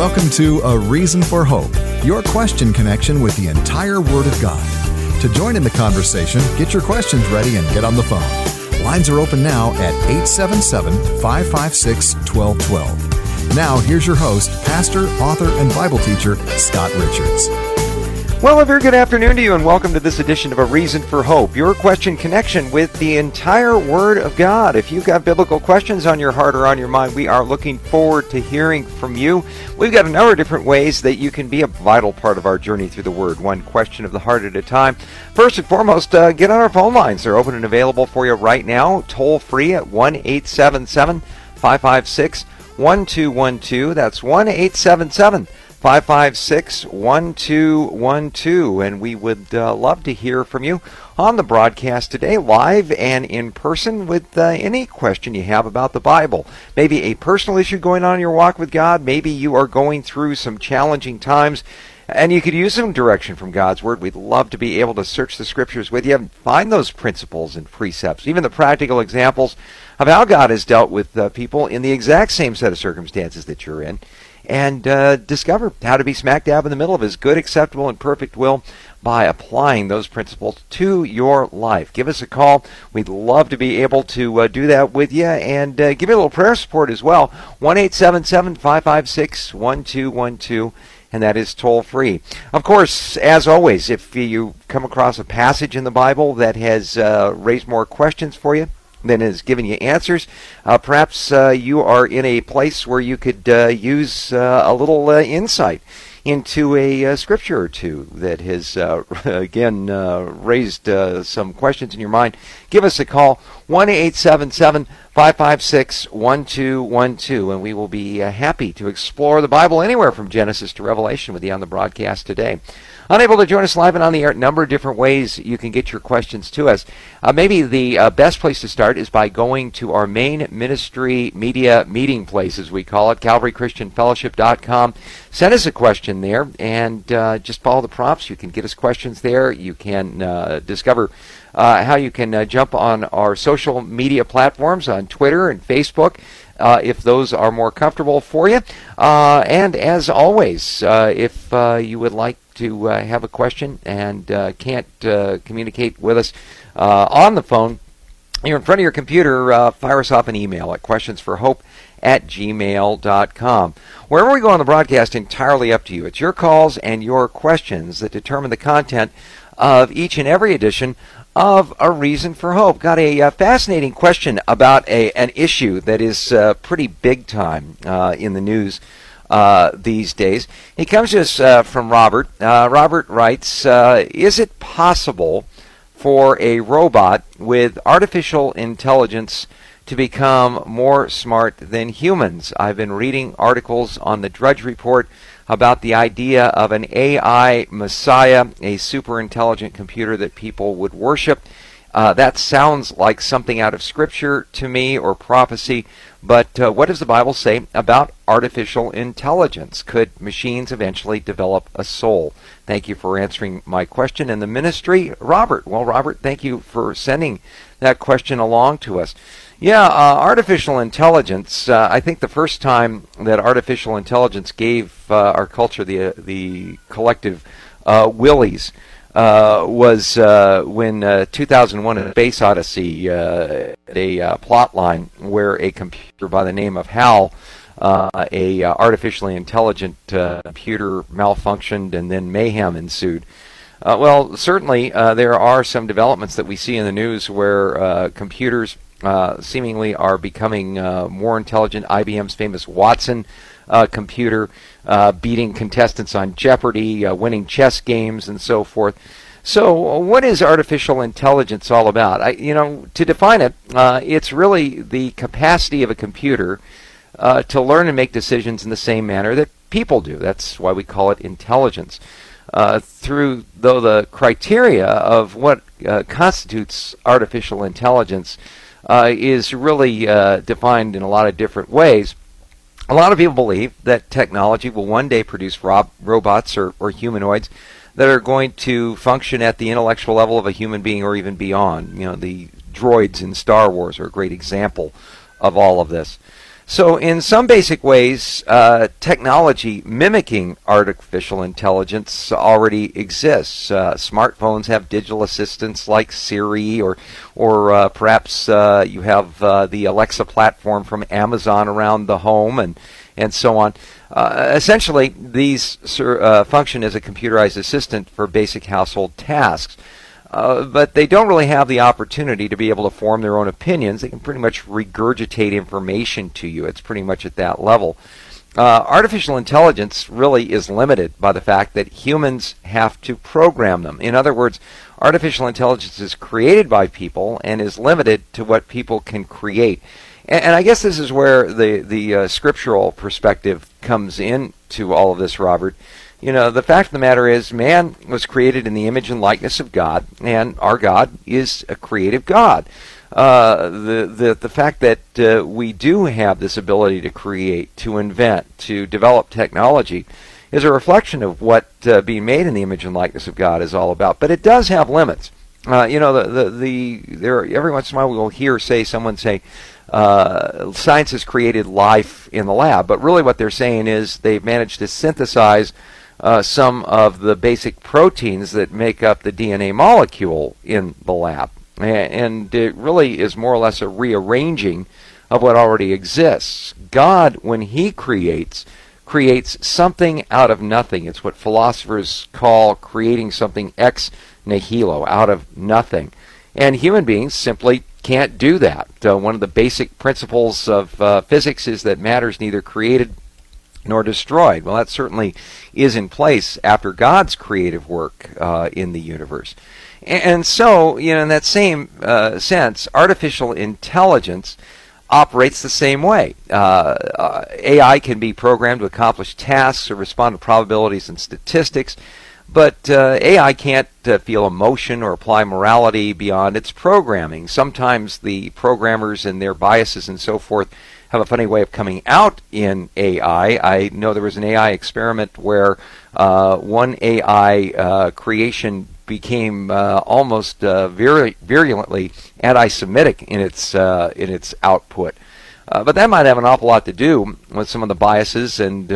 Welcome to A Reason for Hope, your question connection with the entire Word of God. To join in the conversation, get your questions ready and get on the phone. Lines are open now at 877-556-1212. Now, here's your host, pastor, author, and Bible teacher, Scott Richards. Well, a very good afternoon to you, and welcome to this edition of A Reason for Hope, your question connection with the entire Word of God. If you've got biblical questions on your heart or on your mind, we are looking forward to hearing from you. We've got a number of different ways that you can be a vital part of our journey through the Word, one question of the heart at a time. First and foremost, get on our phone lines. They're open and available for you right now, toll free at 1-877-556-1212. That's 1-877-556-1212, and we would love to hear from you on the broadcast today, live and in person, with any question you have about the Bible. Maybe a personal issue going on in your walk with God. Maybe you are going through some challenging times, and you could use some direction from God's Word. We'd love to be able to search the Scriptures with you and find those principles and precepts, even the practical examples of how God has dealt with people in the exact same set of circumstances that you're in, and discover how to be smack dab in the middle of His good, acceptable, and perfect will by applying those principles to your life. Give us a call. We'd love to be able to do that with you, and give you a little prayer support as well. 1-877-556-1212, and that is toll free. Of course, as always, if you come across a passage in the Bible that has raised more questions for you than has given you answers, perhaps you are in a place where you could use a little insight into a scripture or two that has, again, raised some questions in your mind. Give us a call, 1-877-556-1212, and we will be happy to explore the Bible anywhere from Genesis to Revelation with you on the broadcast today. Unable to join us live and on the air, a number of different ways you can get your questions to us. Maybe the best place to start is by going to our main ministry media meeting place, as we call it, CalvaryChristianFellowship.com. Send us a question there, and just follow the prompts. You can get us questions there. You can discover how you can jump on our social media platforms on Twitter and Facebook, if those are more comfortable for you. And as always, if you would like to have a question and can't communicate with us on the phone, you're in front of your computer, fire us off an email at questionsforhope@gmail.com. Wherever we go on the broadcast, entirely up to you. It's your calls and your questions that determine the content of each and every edition of A Reason for Hope. Got a fascinating question about an issue that is pretty big time in the news these days. It comes to us from Robert. Robert writes, is it possible for a robot with artificial intelligence to become more smart than humans? I've been reading articles on the Drudge Report about the idea of an AI messiah, a super intelligent computer that people would worship. That sounds like something out of Scripture to me, or prophecy, but what does the Bible say about artificial intelligence? Could machines eventually develop a soul? Thank you for answering my question in the ministry, Robert. Well, Robert, thank you for sending that question along to us. Yeah, artificial intelligence, I think the first time that artificial intelligence gave our culture the collective willies was when 2001 A Space Odyssey, a plot line where a computer by the name of HAL, a artificially intelligent computer, malfunctioned, and then mayhem ensued. Well, certainly there are some developments that we see in the news where computers seemingly are becoming more intelligent. IBM's famous Watson computer beating contestants on Jeopardy, winning chess games, and so forth. So what is artificial intelligence all about? To define it, it's really the capacity of a computer to learn and make decisions in the same manner that people do. That's why we call it intelligence. Through the criteria of what constitutes artificial intelligence is really defined in a lot of different ways. A lot of people believe that technology will one day produce robots or humanoids that are going to function at the intellectual level of a human being or even beyond. The droids in Star Wars are a great example of all of this. So in some basic ways, technology mimicking artificial intelligence already exists. Smartphones have digital assistants like Siri, or perhaps you have the Alexa platform from Amazon around the home, and so on. Essentially, these function as a computerized assistant for basic household tasks. But they don't really have the opportunity to be able to form their own opinions. They can pretty much regurgitate information to you. It's pretty much at that level. Artificial intelligence really is limited by the fact that humans have to program them. In other words, artificial intelligence is created by people and is limited to what people can create. And I guess this is where the scriptural perspective comes into all of this, Robert. You know, the fact of the matter is, man was created in the image and likeness of God, and our God is a creative God. The fact that we do have this ability to create, to invent, to develop technology is a reflection of what being made in the image and likeness of God is all about. But it does have limits. Every once in a while we'll hear someone say, science has created life in the lab, but really what they're saying is they've managed to synthesize some of the basic proteins that make up the DNA molecule in the lab. And it really is more or less a rearranging of what already exists. God, when He creates something out of nothing. It's what philosophers call creating something ex nihilo, out of nothing. And human beings simply can't do that. One of the basic principles of physics is that matter is neither created nor destroyed. Well, that certainly is in place after God's creative work in the universe. And so, in that same sense, artificial intelligence operates the same way. AI can be programmed to accomplish tasks or respond to probabilities and statistics, but AI can't feel emotion or apply morality beyond its programming. Sometimes the programmers and their biases and so forth have a funny way of coming out in AI. I know there was an AI experiment where one AI creation became almost virulently anti-Semitic in its output. But that might have an awful lot to do with some of the biases and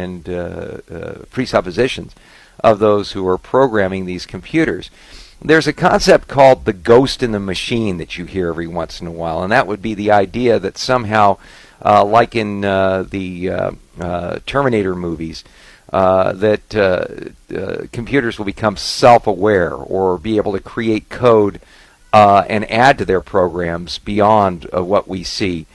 presuppositions of those who are programming these computers. There's a concept called the ghost in the machine that you hear every once in a while, and that would be the idea that somehow, like in the Terminator movies, that computers will become self-aware or be able to create code and add to their programs beyond what we see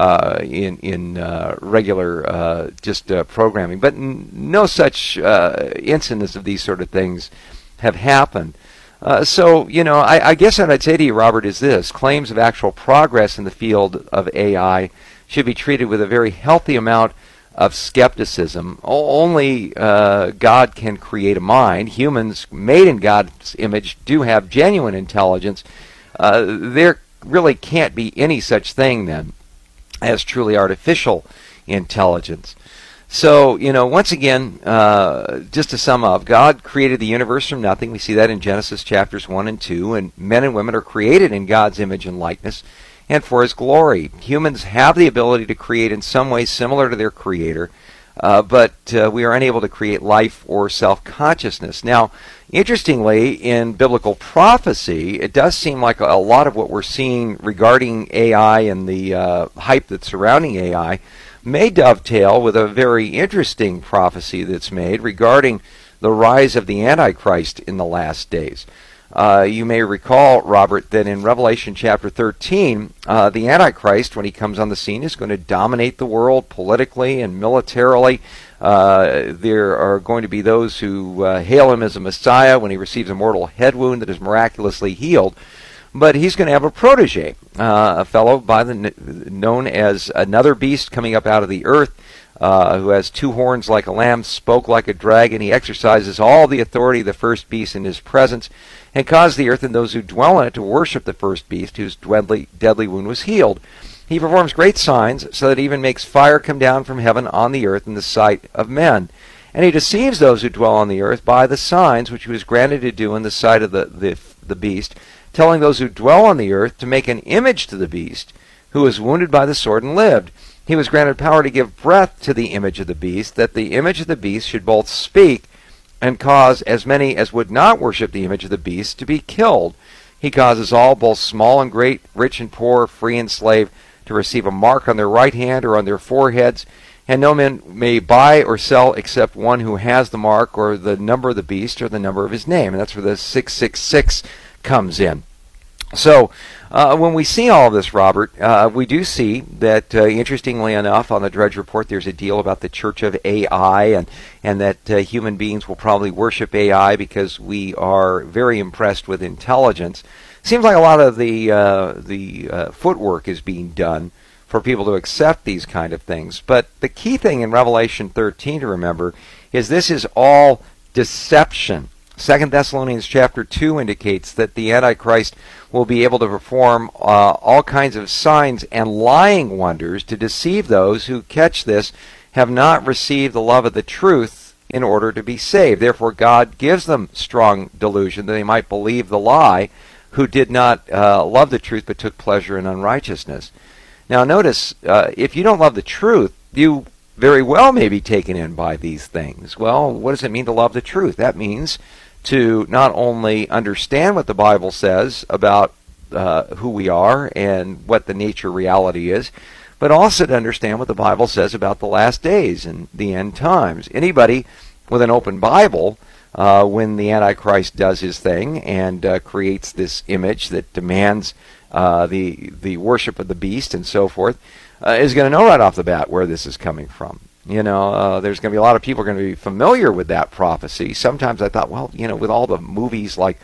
in regular programming. But no such incidents of these sort of things have happened. So, I guess what I'd say to you, Robert, is this. Claims of actual progress in the field of AI should be treated with a very healthy amount of skepticism. Only God can create a mind. Humans made in God's image do have genuine intelligence. There really can't be any such thing, then, as truly artificial intelligence. So, once again, just to sum up, God created the universe from nothing. We see that in Genesis chapters 1 and 2, and men and women are created in God's image and likeness and for His glory. Humans have the ability to create in some way similar to their Creator, but we are unable to create life or self-consciousness. Now, interestingly, in biblical prophecy, it does seem like a lot of what we're seeing regarding AI and the hype that's surrounding AI may dovetail with a very interesting prophecy that's made regarding the rise of the Antichrist in the last days. You may recall, Robert, that in Revelation chapter 13, the Antichrist, when he comes on the scene, is going to dominate the world politically and militarily. There are going to be those who hail him as a Messiah when he receives a mortal head wound that is miraculously healed. But he's going to have a protege, a fellow known as another beast coming up out of the earth, who has two horns like a lamb, spoke like a dragon. He exercises all the authority of the first beast in his presence, and caused the earth and those who dwell in it to worship the first beast, whose deadly wound was healed. He performs great signs, so that he even makes fire come down from heaven on the earth in the sight of men. And he deceives those who dwell on the earth by the signs which he was granted to do in the sight of the beast, telling those who dwell on the earth to make an image to the beast, who was wounded by the sword and lived. he was granted power to give breath to the image of the beast, that the image of the beast should both speak and cause as many as would not worship the image of the beast to be killed. He causes all, both small and great, rich and poor, free and slave, to receive a mark on their right hand or on their foreheads, and no man may buy or sell except one who has the mark or the number of the beast or the number of his name. And that's where the 666 comes in. So when we see all of this, Robert, we do see that, interestingly enough, on the Drudge Report, there's a deal about the church of AI, and that human beings will probably worship AI because we are very impressed with intelligence. Seems like a lot of the footwork is being done for people to accept these kind of things. But the key thing in Revelation 13 to remember is this is all deception. 2 Thessalonians chapter 2 indicates that the Antichrist will be able to perform all kinds of signs and lying wonders to deceive those who, catch this, have not received the love of the truth in order to be saved. Therefore, God gives them strong delusion that they might believe the lie, who did not love the truth but took pleasure in unrighteousness. Now notice, if you don't love the truth, you very well may be taken in by these things. Well, what does it mean to love the truth? That means to not only understand what the Bible says about who we are and what the nature reality is, but also to understand what the Bible says about the last days and the end times. Anybody with an open Bible, when the Antichrist does his thing and creates this image that demands the worship of the beast and so forth, is going to know right off the bat where this is coming from. There's going to be a lot of people going to be familiar with that prophecy. Sometimes I thought, well, with all the movies like,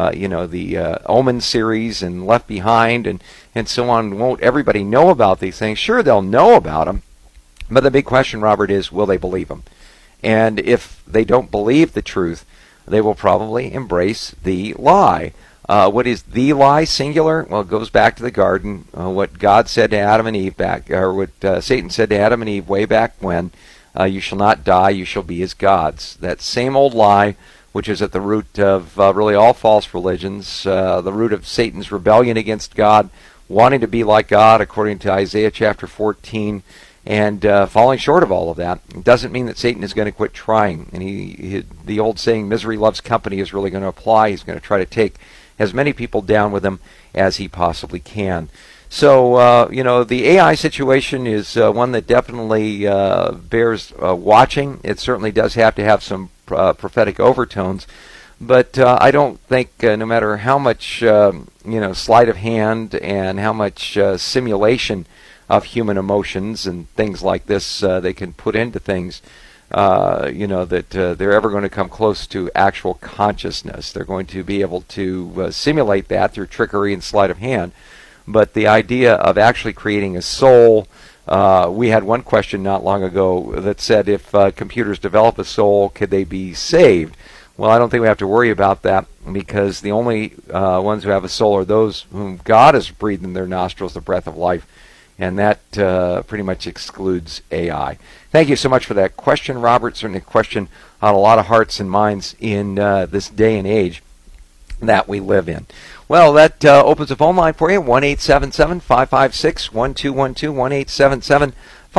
the Omen series and Left Behind and so on, won't everybody know about these things? Sure, they'll know about them. But the big question, Robert, is will they believe them? And if they don't believe the truth, they will probably embrace the lie. What is the lie, singular? Well, it goes back to the garden. What God said to Adam and Eve what Satan said to Adam and Eve way back when, you shall not die, you shall be as gods. That same old lie, which is at the root of really all false religions, the root of Satan's rebellion against God, wanting to be like God, according to Isaiah chapter 14, and falling short of all of that. It doesn't mean that Satan is going to quit trying. And the old saying, misery loves company, is really going to apply. He's going to try to take as many people down with him as he possibly can. So, the AI situation is one that definitely bears watching. It certainly does have to have some prophetic overtones. But I don't think, no matter how much, sleight of hand and how much simulation of human emotions and things like this they can put into things, that they're ever going to come close to actual consciousness. They're going to be able to simulate that through trickery and sleight of hand. But the idea of actually creating a soul, we had one question not long ago that said if computers develop a soul, could they be saved? Well, I don't think we have to worry about that, because the only ones who have a soul are those whom God has breathed in their nostrils the breath of life. And that pretty much excludes AI. Thank you so much for that question, Robert. Certainly a question on a lot of hearts and minds in this day and age that we live in. Well, that opens the phone line for you, 1-877-556-1212,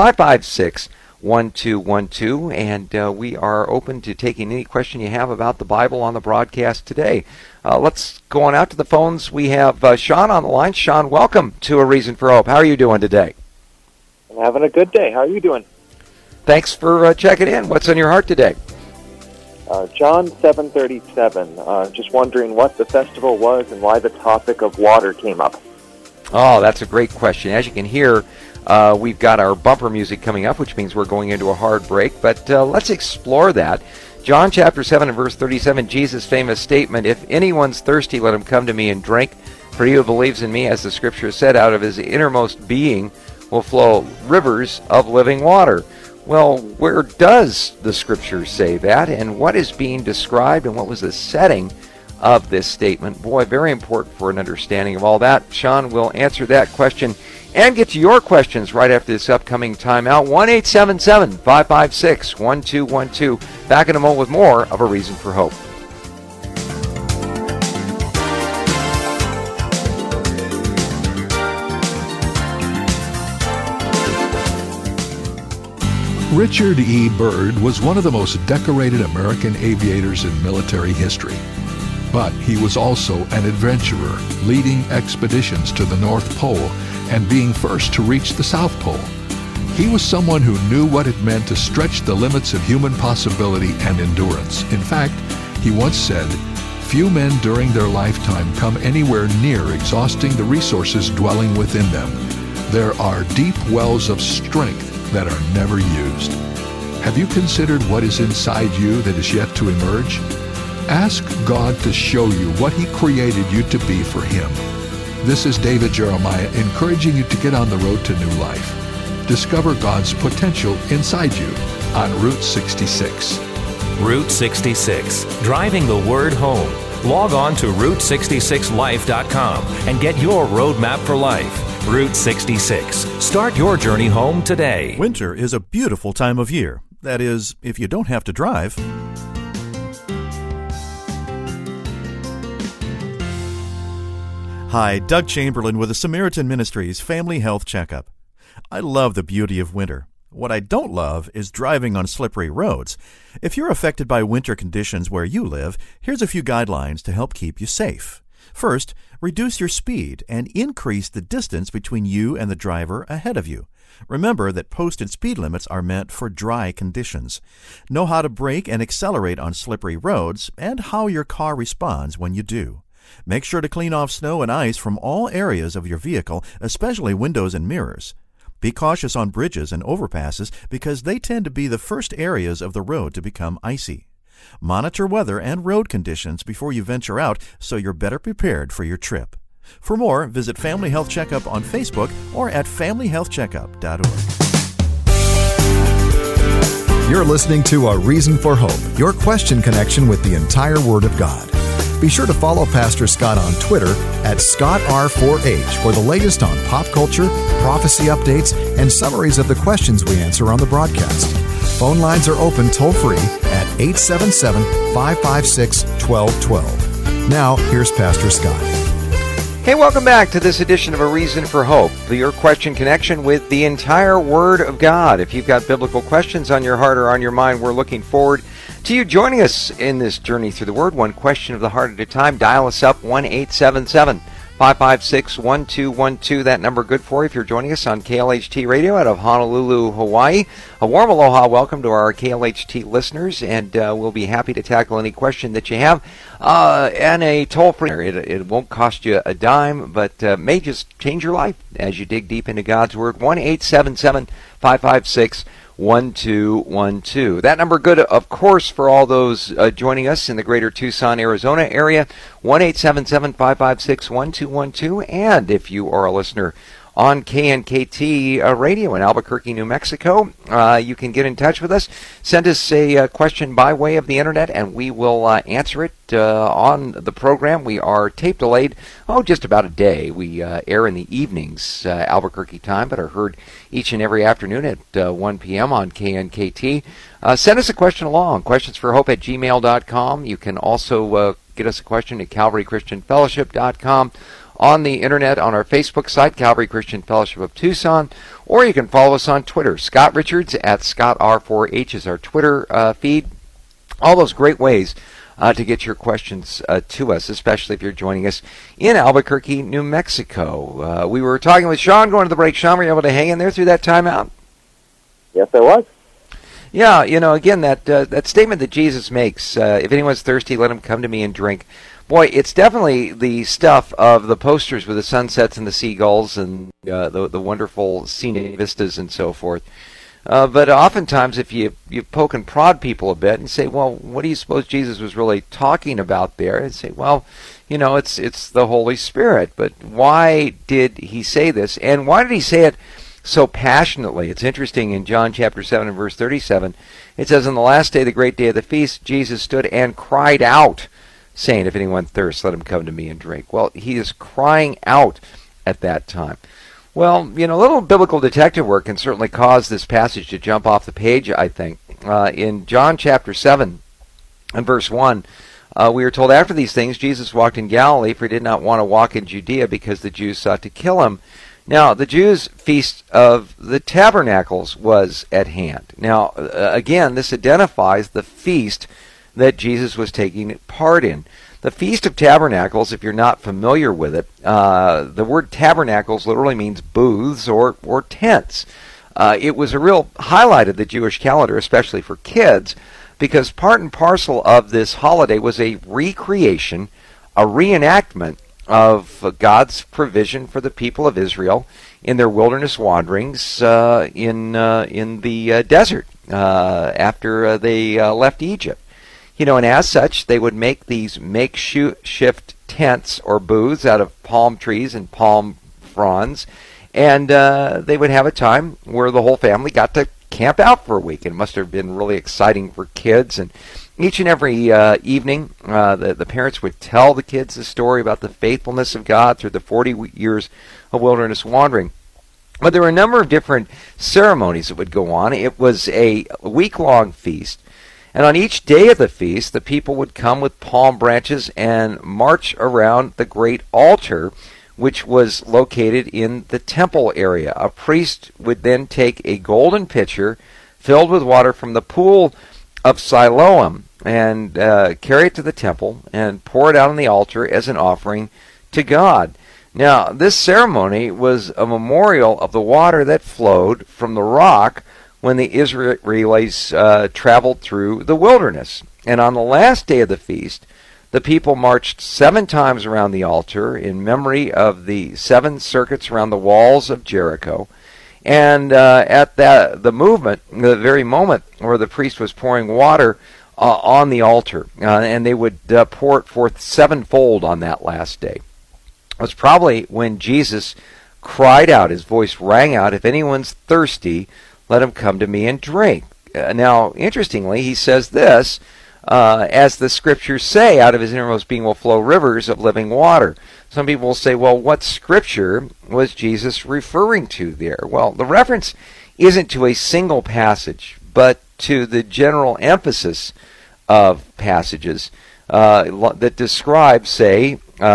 1-877-556-1212. And we are open to taking any question you have about the Bible on the broadcast today. Let's go on out to the phones. We have Sean on the line. Sean, welcome to A Reason for Hope. How are you doing today? I'm having a good day. How are you doing? Thanks for checking in. What's on your heart today? John 7:37. Just wondering what the festival was and why the topic of water came up. Oh, that's a great question. As you can hear, we've got our bumper music coming up, which means we're going into a hard break. But let's explore that. John chapter 7 and verse 37, Jesus' famous statement, "If anyone's thirsty, let him come to me and drink. For he who believes in me, as the scripture said, out of his innermost being will flow rivers of living water." Well, where does the scripture say that, and what is being described, and what was the setting of this statement? Boy, very important for an understanding of all that. Sean will answer that question and get to your questions right after this upcoming timeout. 1-877-556-1212. Back in a moment with more of A Reason for Hope. Richard E. Byrd was one of the most decorated American aviators in military history. But he was also an adventurer, leading expeditions to the North Pole and being first to reach the South Pole. He was someone who knew what it meant to stretch the limits of human possibility and endurance. In fact, he once said, "Few men during their lifetime come anywhere near exhausting the resources dwelling within them. There are deep wells of strength that are never used." Have you considered what is inside you that is yet to emerge? Ask God to show you what He created you to be for Him. This is David Jeremiah encouraging you to get on the road to new life. Discover God's potential inside you on Route 66. Route 66, driving the word home. Log on to Route66Life.com and get your roadmap for life. Route 66. Start your journey home today. Winter is a beautiful time of year. That is, if you don't have to drive. Hi, Doug Chamberlain with the Samaritan Ministries Family Health Checkup. I love the beauty of winter. What I don't love is driving on slippery roads. If you're affected by winter conditions where you live, here's a few guidelines to help keep you safe. First, reduce your speed and increase the distance between you and the driver ahead of you. Remember that posted speed limits are meant for dry conditions. Know how to brake and accelerate on slippery roads and how your car responds when you do. Make sure to clean off snow and ice from all areas of your vehicle, especially windows and mirrors. Be cautious on bridges and overpasses because they tend to be the first areas of the road to become icy. Monitor weather and road conditions before you venture out so you're better prepared for your trip. For more, visit Family Health Checkup on Facebook or at familyhealthcheckup.org. You're listening to A Reason for Hope, your question connection with the entire Word of God. Be sure to follow Pastor Scott on Twitter at ScottR4H for the latest on pop culture, prophecy updates, and summaries of the questions we answer on the broadcast. Phone lines are open toll-free at 877-556-1212. Now, here's Pastor Scott. Hey, welcome back to this edition of A Reason for Hope, your question connection with the entire Word of God. If you've got biblical questions on your heart or on your mind, we're looking forward to you joining us in this journey through the Word, one question of the heart at a time. Dial us up, 1-877-556-1212. That number good for you if you're joining us on KLHT Radio out of Honolulu, Hawaii. A warm aloha welcome to our KLHT listeners, and we'll be happy to tackle any question that you have. And a toll-free, it won't cost you a dime, but may just change your life as you dig deep into God's Word. 1-877-556-1212. That number good, of course, for all those joining us in the greater Tucson, Arizona area, 1-877-556-1212. And if you are a listener on KNKT radio in Albuquerque, New Mexico, you can get in touch with us. Send us a question by way of the internet, and we will answer it on the program. We are tape delayed, just about a day. We air in the evenings, Albuquerque time, but are heard each and every afternoon at 1 p.m. on KNKT. Send us a question along, questionsforhope@gmail.com. You can also get us a question at calvarychristianfellowship.com. on the internet, on our Facebook site, Calvary Christian Fellowship of Tucson, or you can follow us on Twitter. Scott Richards at ScottR4H is our Twitter feed. All those great ways to get your questions to us, especially if you're joining us in Albuquerque, New Mexico. We were talking with Sean going to the break. Sean, were you able to hang in there through that timeout? Yes, I was. Yeah, again, that statement that Jesus makes, if anyone's thirsty, let him come to me and drink. Boy, it's definitely the stuff of the posters with the sunsets and the seagulls and the wonderful scenic vistas and so forth. But oftentimes, if you poke and prod people a bit and say, well, what do you suppose Jesus was really talking about there? And say, well, it's the Holy Spirit. But why did he say this? And why did he say it so passionately? It's interesting, in John chapter 7 and verse 37, it says, on the last day, the great day of the feast, Jesus stood and cried out, saying, if anyone thirsts, let him come to me and drink. Well, he is crying out at that time. Well, a little biblical detective work can certainly cause this passage to jump off the page, I think. In John chapter 7 and verse 1, we are told, after these things, Jesus walked in Galilee, for he did not want to walk in Judea because the Jews sought to kill him. Now, the Jews' Feast of the Tabernacles was at hand. Now, again, this identifies the feast that Jesus was taking part in. The Feast of Tabernacles, if you're not familiar with it, the word tabernacles literally means booths or tents. It was a real highlight of the Jewish calendar, especially for kids, because part and parcel of this holiday was a recreation, a reenactment of God's provision for the people of Israel in their wilderness wanderings in the desert after they left Egypt. And as such, they would make these makeshift tents or booths out of palm trees and palm fronds, and they would have a time where the whole family got to camp out for a week. It must have been really exciting for kids, and each and every evening, the parents would tell the kids the story about the faithfulness of God through the 40 years of wilderness wandering. But there were a number of different ceremonies that would go on. It was a week-long feast, and on each day of the feast, the people would come with palm branches and march around the great altar, which was located in the temple area. A priest would then take a golden pitcher filled with water from the pool of Siloam and carry it to the temple and pour it out on the altar as an offering to God. Now, this ceremony was a memorial of the water that flowed from the rock when the Israelites traveled through the wilderness. And on the last day of the feast, the people marched 7 times around the altar in memory of the 7 circuits around the walls of Jericho. And at the movement, the very moment where the priest was pouring water on the altar, and they would pour it forth 7-fold on that last day, it was probably when Jesus cried out, his voice rang out, "If anyone's thirsty, let him come to me and drink." Now, interestingly, he says this, as the scriptures say, out of his innermost being will flow rivers of living water. Some people will say, well, what scripture was Jesus referring to there? Well, the reference isn't to a single passage, but to the general emphasis of passages that describe, say,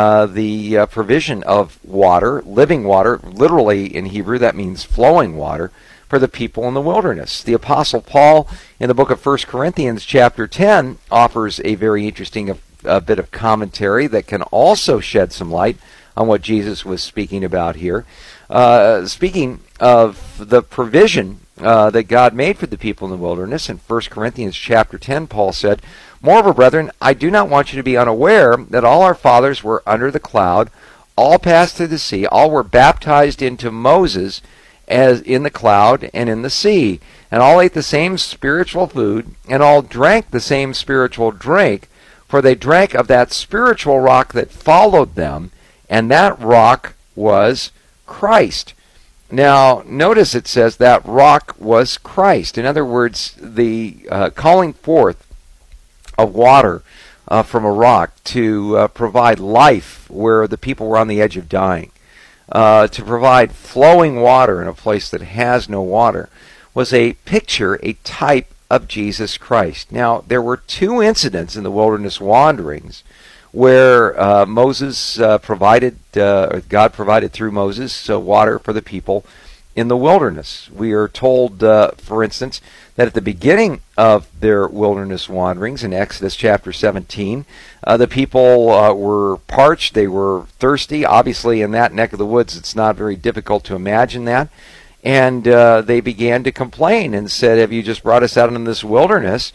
the provision of water, living water. Literally in Hebrew, that means flowing water, for the people in the wilderness. The Apostle Paul, in the book of 1 Corinthians chapter 10, offers a very interesting bit of commentary that can also shed some light on what Jesus was speaking about here. Speaking of the provision that God made for the people in the wilderness, in 1 Corinthians chapter 10, Paul said, "Moreover, brethren, I do not want you to be unaware that all our fathers were under the cloud, all passed through the sea, all were baptized into Moses, as in the cloud and in the sea, and all ate the same spiritual food, and all drank the same spiritual drink, for they drank of that spiritual rock that followed them, and that rock was Christ." Now, notice it says that rock was Christ. In other words, the calling forth of water from a rock to provide life where the people were on the edge of dying, to provide flowing water in a place that has no water, was a picture, a type of Jesus Christ. Now, there were 2 incidents in the wilderness wanderings where Moses provided, God provided through Moses, water for the people in the wilderness. We are told, for instance, that at the beginning of their wilderness wanderings in Exodus chapter 17, the people were parched, they were thirsty. Obviously, in that neck of the woods, it's not very difficult to imagine that. And they began to complain and said, "Have you just brought us out into this wilderness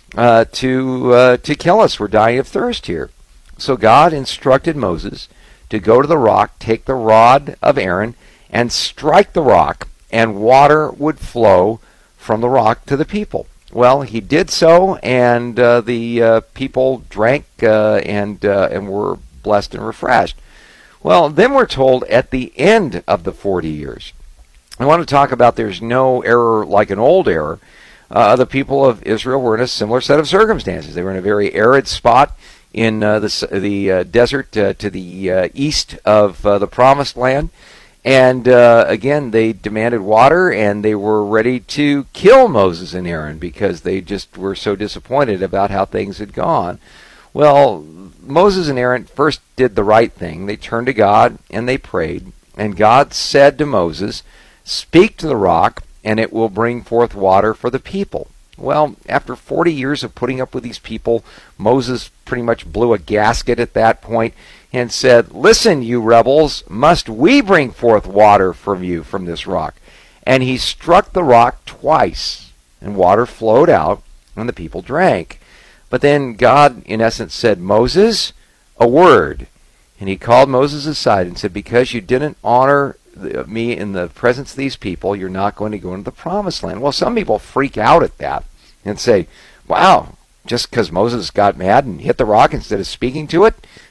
to kill us? We're dying of thirst here." So God instructed Moses to go to the rock, take the rod of Aaron, and strike the rock, and water would flow from the rock to the people. Well, he did so, and the people drank and were blessed and refreshed. Well, then we're told at the end of the 40 years, I want to talk about there's no error like an old error. The people of Israel were in a similar set of circumstances. They were in a very arid spot in the desert to the east of the Promised Land. And again, they demanded water, and they were ready to kill Moses and Aaron because they just were so disappointed about how things had gone. Well, Moses and Aaron first did the right thing. They turned to God and they prayed. And God said to Moses, "Speak to the rock, and it will bring forth water for the people." Well, after 40 years of putting up with these people, Moses pretty much blew a gasket at that point and said, "Listen, you rebels, must we bring forth water from you from this rock?" And he struck the rock twice, and water flowed out, and the people drank. But then God, in essence, said, "Moses, a word." And he called Moses aside and said, "Because you didn't honor me in the presence of these people, you're not going to go into the promised land." Well, some people freak out at that and say, "Wow, just because Moses got mad and hit the rock instead of speaking to it,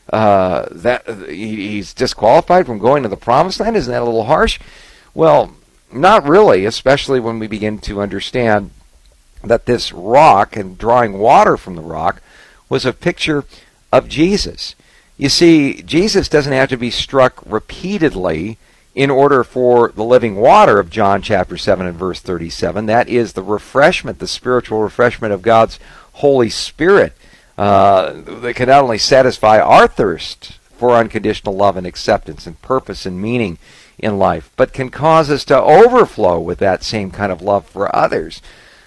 he's disqualified from going to the promised land? Isn't that a little harsh?" Well, not really, especially when we begin to understand that this rock and drawing water from the rock was a picture of Jesus. You see, Jesus doesn't have to be struck repeatedly in order for the living water of John chapter 7 and verse 37. That is the refreshment, the spiritual refreshment of God's Holy Spirit that can not only satisfy our thirst for unconditional love and acceptance and purpose and meaning in life, but can cause us to overflow with that same kind of love for others.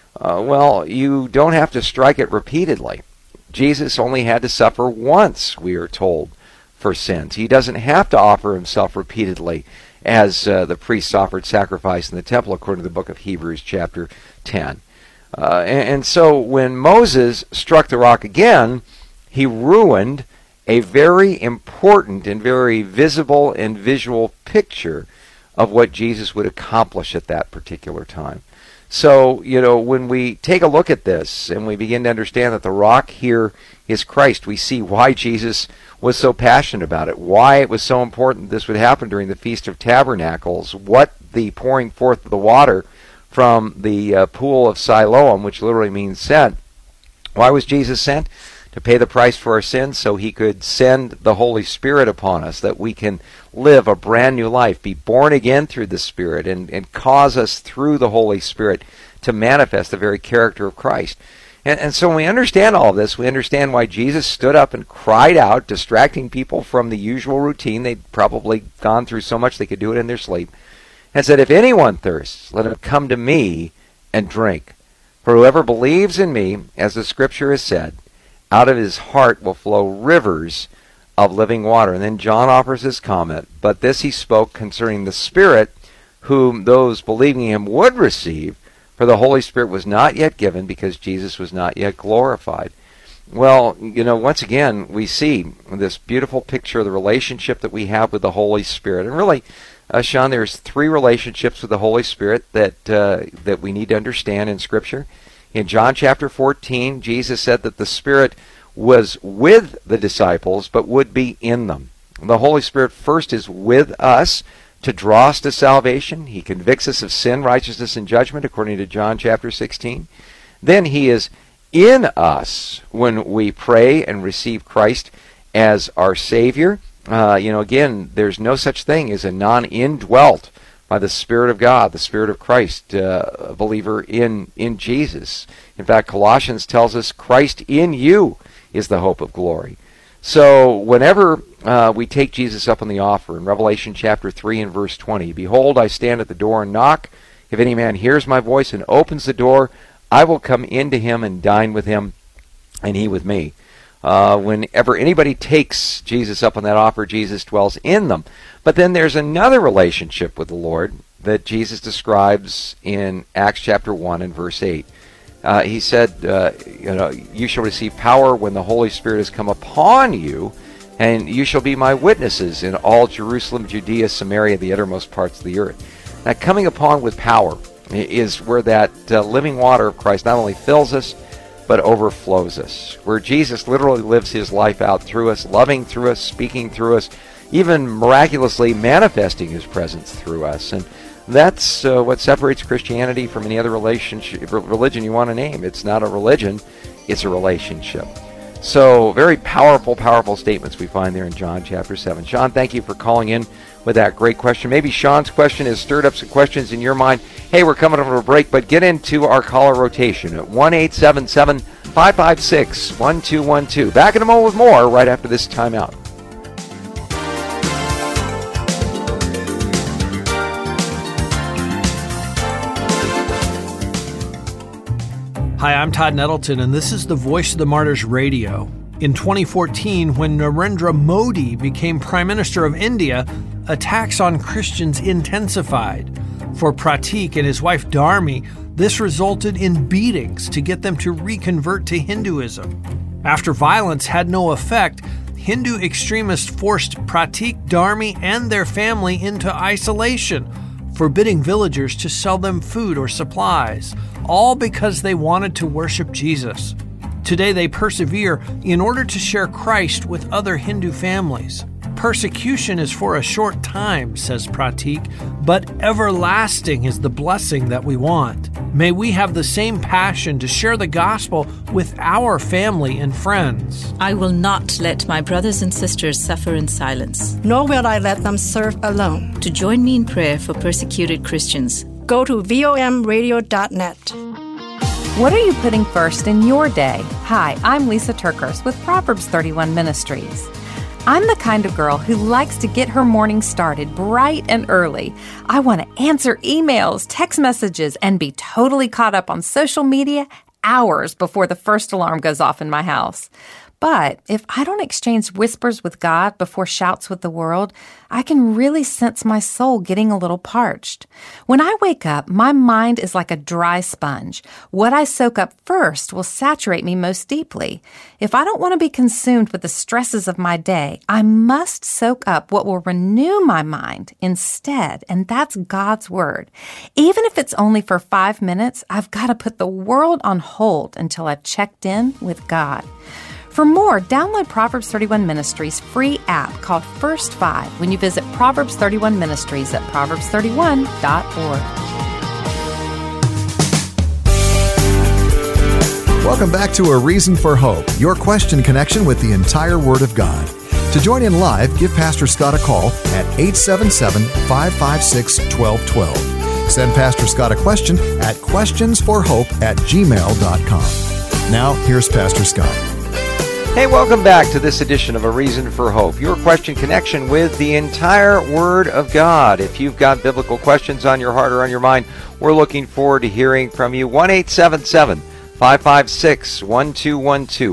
Well, you don't have to strike it repeatedly. Jesus only had to suffer once, we are told, for sins. He doesn't have to offer himself repeatedly as the priests offered sacrifice in the temple, according to the book of Hebrews chapter 10. And so when Moses struck the rock again, he ruined a very important and very visible and visual picture of what Jesus would accomplish at that particular time. So, when we take a look at this and we begin to understand that the rock here is Christ, we see why Jesus was so passionate about it, why it was so important this would happen during the Feast of Tabernacles, what the pouring forth of the water from the pool of Siloam, which literally means sent. Why was Jesus sent? To pay the price for our sins so he could send the Holy Spirit upon us, that we can live a brand new life, be born again through the Spirit, and cause us through the Holy Spirit to manifest the very character of Christ. And so when we understand all this, we understand why Jesus stood up and cried out, distracting people from the usual routine. They'd probably gone through so much they could do it in their sleep, and said, "If anyone thirsts, let him come to me and drink. For whoever believes in me, as the Scripture has said, out of his heart will flow rivers of living water." And then John offers his comment, "But this he spoke concerning the Spirit, whom those believing in him would receive, for the Holy Spirit was not yet given, because Jesus was not yet glorified." Well, once again, we see this beautiful picture of the relationship that we have with the Holy Spirit. And really, Sean, there's three relationships with the Holy Spirit that we need to understand in Scripture. In John chapter 14, Jesus said that the Spirit was with the disciples, but would be in them. The Holy Spirit first is with us to draw us to salvation. He convicts us of sin, righteousness, and judgment, according to John chapter 16. Then he is in us when we pray and receive Christ as our Savior. Again, there's no such thing as a non-indwelt by the Spirit of God, the Spirit of Christ, a believer in Jesus. In fact, Colossians tells us, "Christ in you is the hope of glory." So whenever we take Jesus up on the offer, in Revelation chapter 3 and verse 20, "Behold, I stand at the door and knock. If any man hears my voice and opens the door, I will come into him and dine with him, and he with me." Whenever anybody takes Jesus up on that offer, Jesus dwells in them. But then there's another relationship with the Lord that Jesus describes in Acts chapter 1 and verse 8. He said, "You shall receive power when the Holy Spirit has come upon you, and you shall be my witnesses in all Jerusalem, Judea, Samaria, the uttermost parts of the earth." Now, coming upon with power is where that living water of Christ not only fills us, but overflows us, where Jesus literally lives his life out through us, loving through us, speaking through us, even miraculously manifesting his presence through us. And that's what separates Christianity from any other religion you want to name. It's not a religion, it's a relationship. So very powerful, powerful statements we find there in John chapter 7. Sean, thank you for calling in with that great question. Maybe Sean's question has stirred up some questions in your mind. Hey, we're coming up to a break, but get into our caller rotation at 1-877-556-1212. Back in a moment with more right after this timeout. Hi, I'm Todd Nettleton, and this is the Voice of the Martyrs Radio. In 2014, when Narendra Modi became Prime Minister of India, attacks on Christians intensified. For Pratik and his wife Dharmi, this resulted in beatings to get them to reconvert to Hinduism. After violence had no effect, Hindu extremists forced Pratik, Dharmi, and their family into isolation, forbidding villagers to sell them food or supplies, all because they wanted to worship Jesus. Today they persevere in order to share Christ with other Hindu families. Persecution is for a short time, says Pratik, but everlasting is the blessing that we want. May we have the same passion to share the gospel with our family and friends. I will not let my brothers and sisters suffer in silence. Nor will I let them serve alone. To join me in prayer for persecuted Christians, go to vomradio.net. What are you putting first in your day? Hi, I'm Lisa Turkers with Proverbs 31 Ministries. I'm the kind of girl who likes to get her morning started bright and early. I want to answer emails, text messages, and be totally caught up on social media hours before the first alarm goes off in my house. But if I don't exchange whispers with God before shouts with the world, I can really sense my soul getting a little parched. When I wake up, my mind is like a dry sponge. What I soak up first will saturate me most deeply. If I don't want to be consumed with the stresses of my day, I must soak up what will renew my mind instead, and that's God's Word. Even if it's only for 5 minutes, I've got to put the world on hold until I've checked in with God. For more, download Proverbs 31 Ministries' free app called First 5 when you visit Proverbs 31 Ministries at proverbs31.org. Welcome back to A Reason for Hope, your question connection with the entire Word of God. To join in live, give Pastor Scott a call at 877-556-1212. Send Pastor Scott a question at questionsforhope@gmail.com. Now, here's Pastor Scott. Hey, welcome back to this edition of A Reason for Hope, your question connection with the entire Word of God. If you've got biblical questions on your heart or on your mind, we're looking forward to hearing from you. 1-877-556-1212.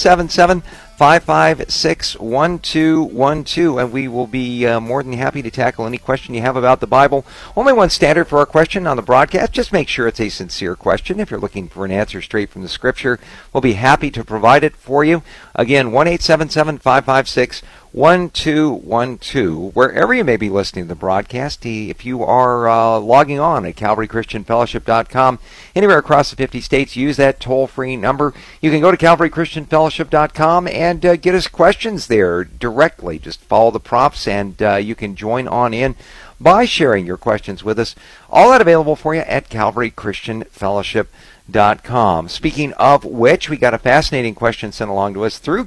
1-877-556-1212, and we will be more than happy to tackle any question you have about the Bible. Only one standard for our question on the broadcast. Just make sure it's a sincere question. If you're looking for an answer straight from the Scripture, we'll be happy to provide it for you. Again, 1-877-556-1212. Wherever you may be listening to the broadcast, if you are logging on at CalvaryChristianFellowship.com, anywhere across the 50 states, use that toll-free number. You can go to CalvaryChristianFellowship.com and get us questions there directly. Just follow the prompts, and you can join on in by sharing your questions with us. All that available for you at CalvaryChristianFellowship.com. Speaking of which, we got a fascinating question sent along to us through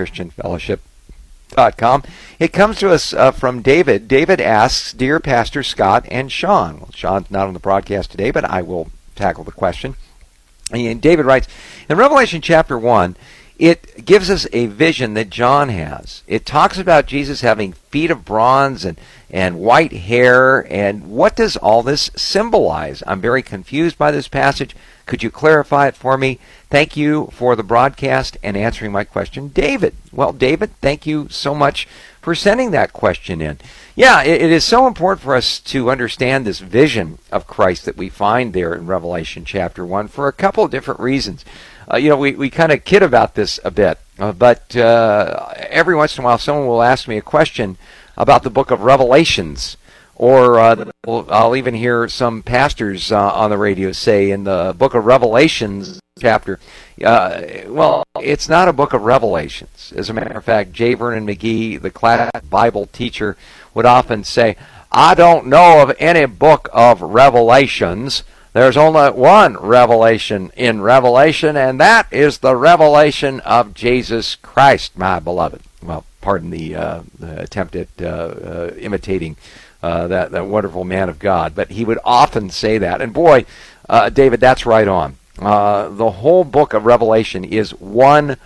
CalvaryChristianFellowship.com. It comes to us from David. David asks, Dear Pastor Scott and Sean. Well, Sean's not on the broadcast today, but I will tackle the question. And David writes, in Revelation chapter 1, it gives us a vision that John has. It talks about Jesus having feet of bronze and white hair. And what does all this symbolize? I'm very confused by this passage. Could you clarify it for me? Thank you for the broadcast and answering my question, David. Well, David, thank you so much for sending that question in. Yeah, it is so important for us to understand this vision of Christ that we find there in Revelation chapter 1 for a couple of different reasons. We kind of kid about this a bit, but every once in a while someone will ask me a question about the book of Revelations, or I'll even hear some pastors on the radio say in the book of Revelations chapter, well, it's not a book of Revelations. As a matter of fact, J. Vernon McGee, the classic Bible teacher, would often say, I don't know of any book of Revelations. There's only one revelation in Revelation, and that is the revelation of Jesus Christ, my beloved. Well, pardon the attempt at imitating that wonderful man of God, but he would often say that. And boy, David, that's right on. The whole book of Revelation is one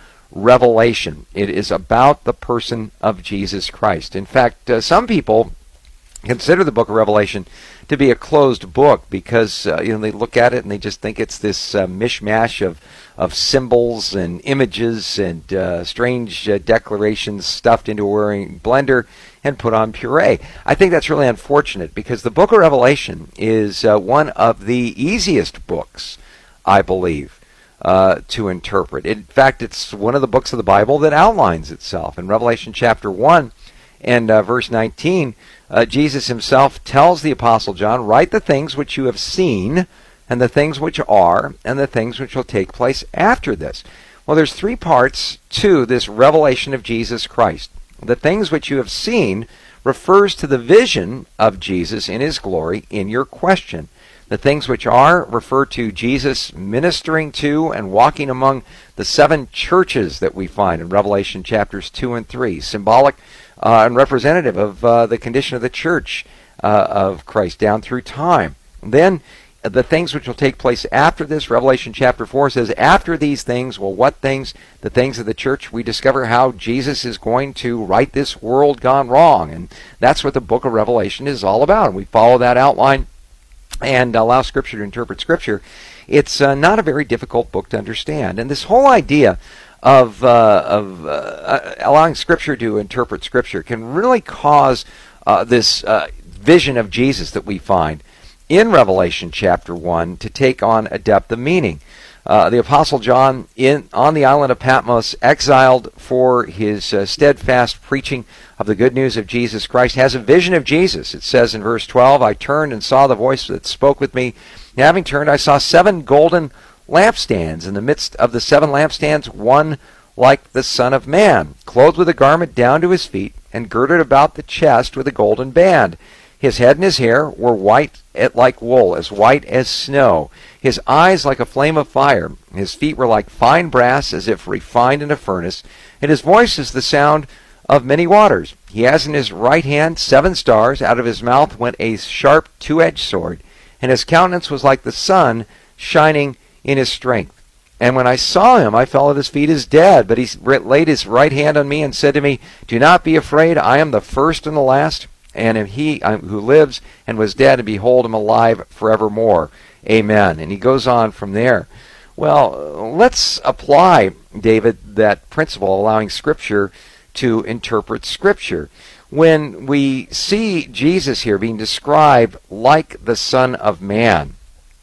revelation. It is about the person of Jesus Christ. In fact, some people consider the book of Revelation to be a closed book because they look at it and they just think it's this mishmash of symbols and images and strange declarations stuffed into a whirring blender and put on puree. I think that's really unfortunate because the book of Revelation is one of the easiest books, I believe, to interpret. In fact, it's one of the books of the Bible that outlines itself. In Revelation chapter 1 and verse 19, Jesus himself tells the Apostle John, "Write the things which you have seen, and the things which are, and the things which will take place after this." Well, there's three parts to this revelation of Jesus Christ. The things which you have seen refers to the vision of Jesus in his glory in your question. The things which are refer to Jesus ministering to and walking among the 7 churches that we find in Revelation chapters 2 and 3, symbolic and representative of the condition of the church of Christ down through time. Then the things which will take place after this, Revelation chapter 4 says, after these things, well, what things? The things of the church. We discover how Jesus is going to right this world gone wrong. And that's what the book of Revelation is all about. And we follow that outline and allow Scripture to interpret Scripture. It's not a very difficult book to understand. And this whole idea of allowing Scripture to interpret Scripture can really cause this vision of Jesus that we find in Revelation chapter 1 to take on a depth of meaning. The Apostle John, on the island of Patmos, exiled for his steadfast preaching of the good news of Jesus Christ, has a vision of Jesus. It says in verse 12, "I turned and saw the voice that spoke with me. And having turned, I saw 7 golden lampstands. In the midst of the 7 lampstands, one like the Son of Man, clothed with a garment down to his feet, and girded about the chest with a golden band. His head and his hair were white like wool, as white as snow. His eyes like a flame of fire. His feet were like fine brass, as if refined in a furnace. And his voice is the sound of many waters. He has in his right hand 7 stars. Out of his mouth went a sharp 2-edged sword. And his countenance was like the sun shining in his strength. And when I saw him, I fell at his feet as dead. But he laid his right hand on me and said to me, 'Do not be afraid. I am the first and the last. And am he who lives and was dead, and behold, am alive forevermore. Amen.'" And he goes on from there. Well, let's apply, David, that principle, allowing Scripture to interpret Scripture. When we see Jesus here being described like the Son of Man,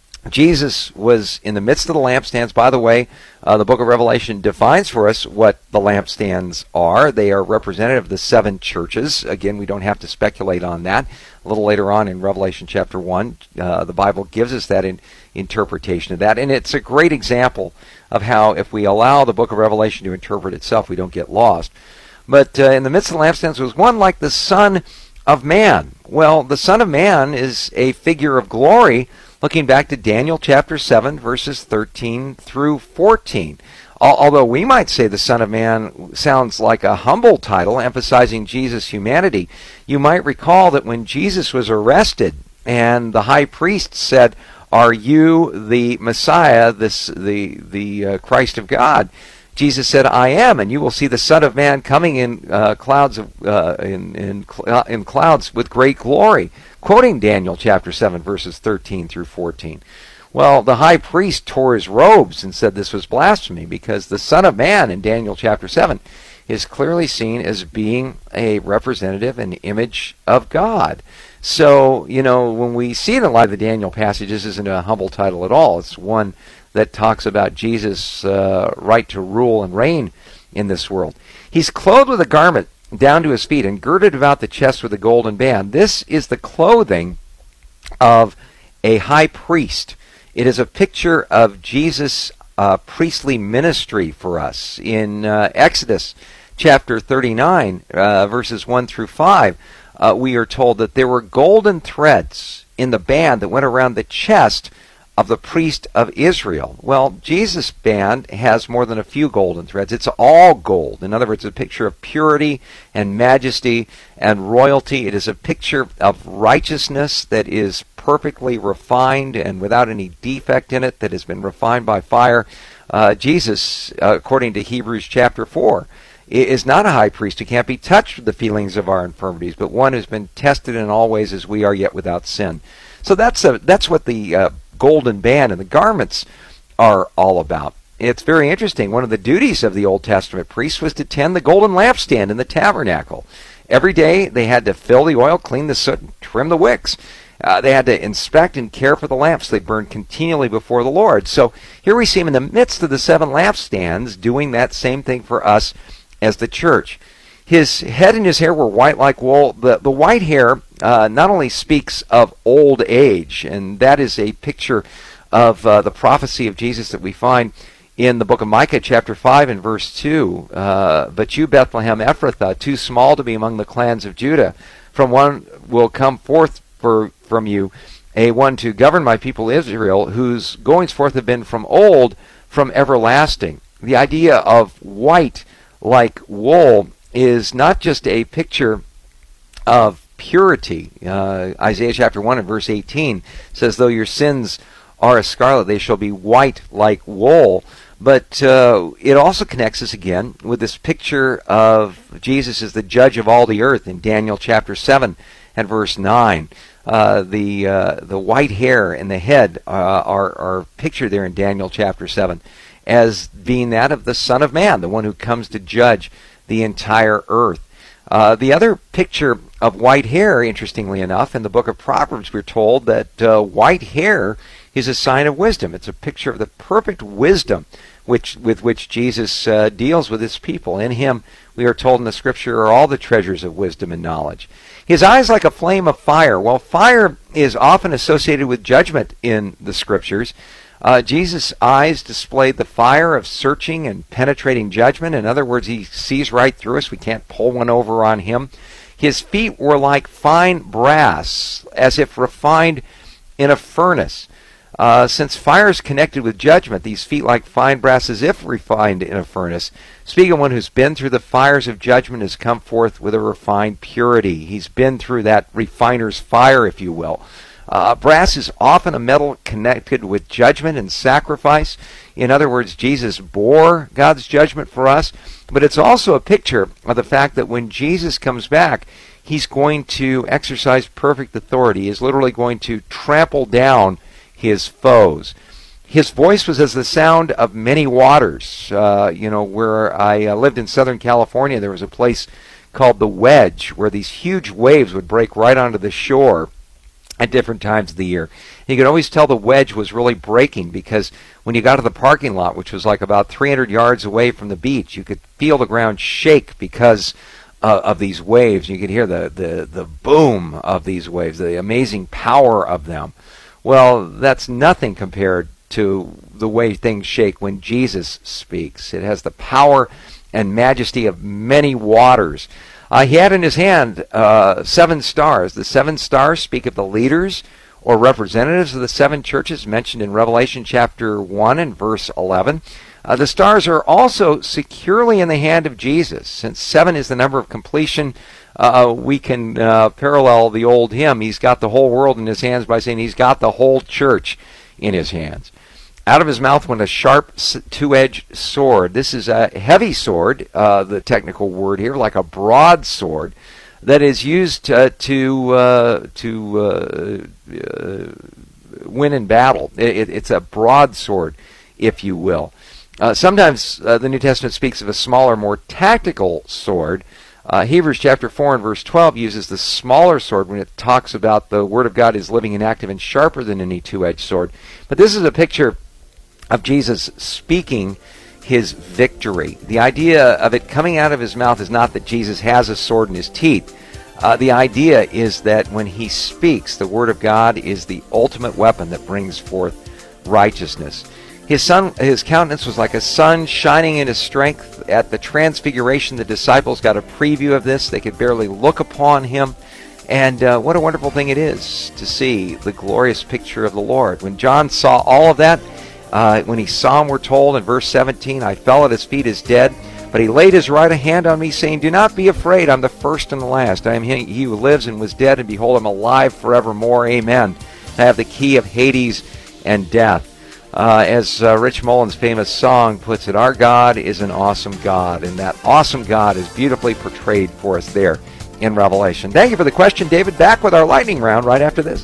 Jesus was in the midst of the lampstands. By the way, the book of Revelation defines for us what the lampstands are. They are representative of the 7 churches. Again, we don't have to speculate on that. A little later on in Revelation chapter 1, the Bible gives us that interpretation of that. And it's a great example of how if we allow the book of Revelation to interpret itself, we don't get lost. But in the midst of the lampstands was one like the Son of Man. Well, the Son of Man is a figure of glory, looking back to Daniel chapter 7, verses 13 through 14. Although we might say the Son of Man sounds like a humble title, emphasizing Jesus' humanity, you might recall that when Jesus was arrested and the high priest said, "Are you the Messiah, the Christ of God?" Jesus said, "I am, and you will see the Son of Man coming in clouds with great glory," quoting Daniel chapter 7, verses 13 through 14. Well, the high priest tore his robes and said this was blasphemy because the Son of Man in Daniel chapter 7 is clearly seen as being a representative and image of God. So, when we see it in light of the Daniel passage, this isn't a humble title at all. It's one that talks about Jesus' right to rule and reign in this world. He's clothed with a garment down to his feet and girded about the chest with a golden band. This is the clothing of a high priest. It is a picture of Jesus' priestly ministry for us. In Exodus chapter 39, verses 1 through 5, we are told that there were golden threads in the band that went around the chest of the priest of Israel. Well, Jesus' band has more than a few golden threads. It's all gold. In other words, it's a picture of purity and majesty and royalty. It is a picture of righteousness that is perfectly refined and without any defect in it, that has been refined by fire. Jesus, according to Hebrews chapter 4, is not a high priest who can't be touched with the feelings of our infirmities, but one who's been tested in all ways as we are, yet without sin. So that's what the golden band and the garments are all about. It's very interesting. One of the duties of the Old Testament priests was to tend the golden lampstand in the tabernacle. Every day they had to fill the oil, clean the soot, and trim the wicks. They had to inspect and care for the lamps. They burned continually before the Lord. So here we see him in the midst of the 7 lampstands doing that same thing for us as the church. His head and his hair were white like wool. The white hair not only speaks of old age, and that is a picture of the prophecy of Jesus that we find in the book of Micah, chapter 5 and verse 2. But you, Bethlehem Ephrathah, too small to be among the clans of Judah, from one will come forth from you a one to govern my people Israel, whose goings forth have been from old, from everlasting. The idea of white like wool is not just a picture of purity. Isaiah chapter 1 and verse 18 says, though your sins are as scarlet, they shall be white like wool. But it also connects us again with this picture of Jesus as the judge of all the earth in Daniel chapter 7 and verse 9. The white hair and the head are pictured there in Daniel chapter 7 as being that of the Son of Man, the one who comes to judge the entire earth. The other picture of white hair, interestingly enough, in the book of Proverbs, we're told that white hair is a sign of wisdom. It's a picture of the perfect wisdom with which Jesus deals with his people. In him, we are told in the scripture, are all the treasures of wisdom and knowledge. His eyes like a flame of fire. Well, fire is often associated with judgment in the scriptures. Jesus' eyes displayed the fire of searching and penetrating judgment. In other words, he sees right through us. We can't pull one over on him. His feet were like fine brass, as if refined in a furnace. Since fire is connected with judgment, these feet like fine brass as if refined in a furnace. Speaking of one who's been through the fires of judgment, has come forth with a refined purity. He's been through that refiner's fire, if you will. Brass is often a metal connected with judgment and sacrifice. In other words, Jesus bore God's judgment for us, but it's also a picture of the fact that when Jesus comes back, he's going to exercise perfect authority. He is literally going to trample down his foes. His voice was as the sound of many waters. Where I lived in Southern California, there was a place called the Wedge, where these huge waves would break right onto the shore at different times of the year. And you could always tell the wedge was really breaking, because when you got to the parking lot, which was like about 300 yards away from the beach, you could feel the ground shake because of these waves. You could hear the boom of these waves, the amazing power of them. Well, that's nothing compared to the way things shake when Jesus speaks. It has the power and majesty of many waters. He had in his hand 7 stars. The 7 stars speak of the leaders or representatives of the 7 churches mentioned in Revelation chapter 1 and verse 11. The stars are also securely in the hand of Jesus. Since 7 is the number of completion, we can parallel the old hymn, he's got the whole world in his hands, by saying he's got the whole church in his hands. Out of his mouth went a sharp 2-edged sword. This is a heavy sword, the technical word here, like a broadsword, that is used to win in battle. It's a broadsword, if you will. Sometimes the New Testament speaks of a smaller, more tactical sword. Hebrews chapter 4 and verse 12 uses the smaller sword when it talks about the Word of God is living and active and sharper than any 2-edged sword. But this is a picture of Jesus speaking his victory. The idea of it coming out of his mouth is not that Jesus has a sword in his teeth. The idea is that when he speaks, the Word of God is the ultimate weapon that brings forth righteousness. His countenance was like a sun shining in his strength. At the transfiguration, the disciples got a preview of this. They could barely look upon him. And what a wonderful thing it is to see the glorious picture of the Lord. When John saw all of that, when he saw him, we're told in verse 17, I fell at his feet as dead, but he laid his right hand on me, saying, do not be afraid, I'm the first and the last. I am he who lives and was dead, and behold, I'm alive forevermore. Amen. I have the key of Hades and death. As Rich Mullins' famous song puts it, our God is an awesome God, and that awesome God is beautifully portrayed for us there in Revelation. Thank you for the question, David. Back with our lightning round right after this.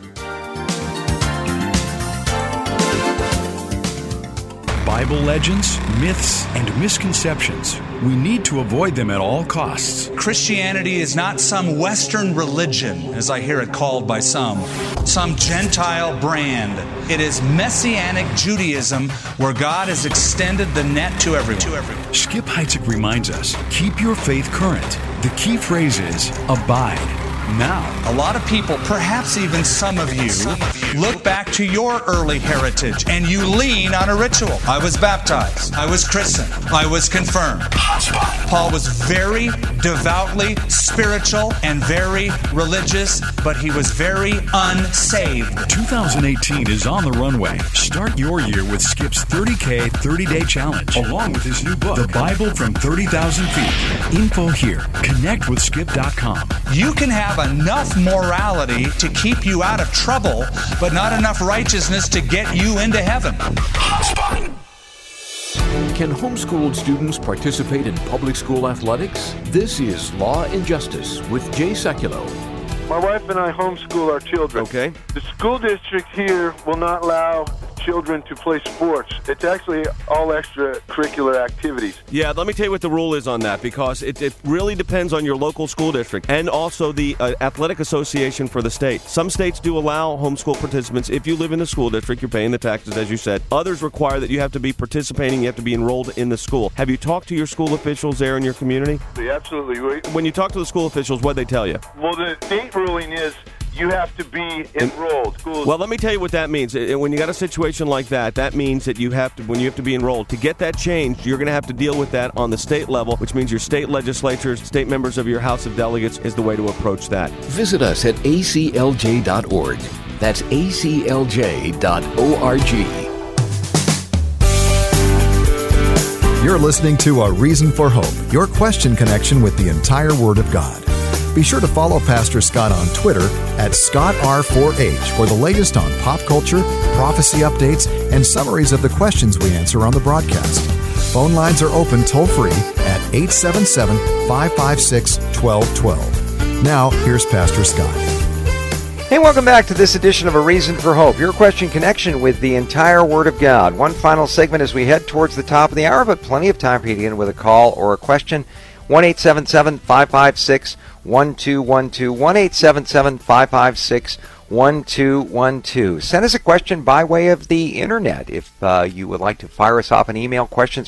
Bible legends, myths, and misconceptions. We need to avoid them at all costs. Christianity is not some Western religion, as I hear it called by some Gentile brand. It is Messianic Judaism, where God has extended the net to everyone. Skip Heitzig reminds us, keep your faith current. The key phrase is abide. Now, a lot of people, perhaps even some of you, look back to your early heritage and you lean on a ritual. I was baptized. I was christened. I was confirmed. Paul was very devoutly spiritual and very religious, but he was very unsaved. 2018 is on the runway. Start your year with Skip's 30K 30-Day Challenge, along with his new book, The Bible from 30,000 Feet. Info here. Connect with Skip.com. You can have enough morality to keep you out of trouble, but not enough righteousness to get you into heaven. Can homeschooled students participate in public school athletics? This is Law and Justice with Jay Sekulow. My wife and I homeschool our children. Okay. The school district here will not allow children to play sports. It's actually all extracurricular activities. Yeah, let me tell you what the rule is on that, because it really depends on your local school district and also the athletic association for the state. Some states do allow homeschool participants. If you live in the school district, you're paying the taxes, as you said. Others require that you have to be participating, you have to be enrolled in the school. Have you talked to your school officials there in your community? Absolutely. When you talk to the school officials, what do they tell you? Well, the state ruling is you have to be enrolled. Well, let me tell you what that means. When you got a situation like that, that means that when you have to be enrolled. To get that changed, you're going to have to deal with that on the state level, which means your state legislatures, state members of your House of Delegates is the way to approach that. Visit us at aclj.org. That's aclj.org. You're listening to A Reason for Hope, your question connection with the entire Word of God. Be sure to follow Pastor Scott on Twitter at ScottR4H for the latest on pop culture, prophecy updates, and summaries of the questions we answer on the broadcast. Phone lines are open toll-free at 877-556-1212. Now, here's Pastor Scott. Hey, welcome back to this edition of A Reason for Hope, your question connection with the entire Word of God. One final segment as we head towards the top of the hour, but plenty of time for you to get in with a call or a question. 1-877-556-1212, 1-877-556-1212. Send us a question by way of the internet. If you would like to fire us off an email,